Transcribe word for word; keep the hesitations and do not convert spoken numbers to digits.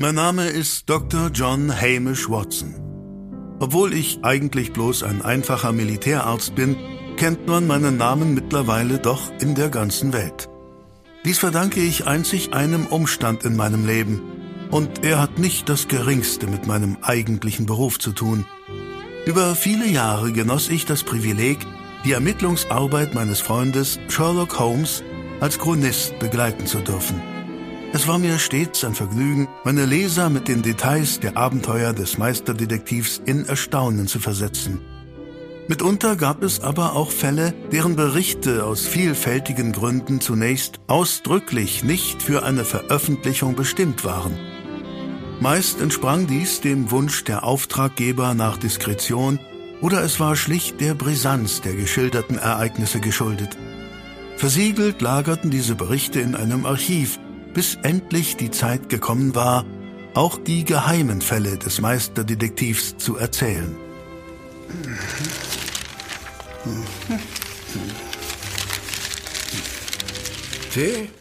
Mein Name ist Doktor John Hamish Watson. Obwohl ich eigentlich bloß ein einfacher Militärarzt bin, kennt man meinen Namen mittlerweile doch in der ganzen Welt. Dies verdanke ich einzig einem Umstand in meinem Leben, und er hat nicht das Geringste mit meinem eigentlichen Beruf zu tun. Über viele Jahre genoss ich das Privileg, die Ermittlungsarbeit meines Freundes Sherlock Holmes als Chronist begleiten zu dürfen. Es war mir stets ein Vergnügen, meine Leser mit den Details der Abenteuer des Meisterdetektivs in Erstaunen zu versetzen. Mitunter gab es aber auch Fälle, deren Berichte aus vielfältigen Gründen zunächst ausdrücklich nicht für eine Veröffentlichung bestimmt waren. Meist entsprang dies dem Wunsch der Auftraggeber nach Diskretion oder es war schlicht der Brisanz der geschilderten Ereignisse geschuldet. Versiegelt lagerten diese Berichte in einem Archiv, bis endlich die Zeit gekommen war, auch die geheimen Fälle des Meisterdetektivs zu erzählen. Tee?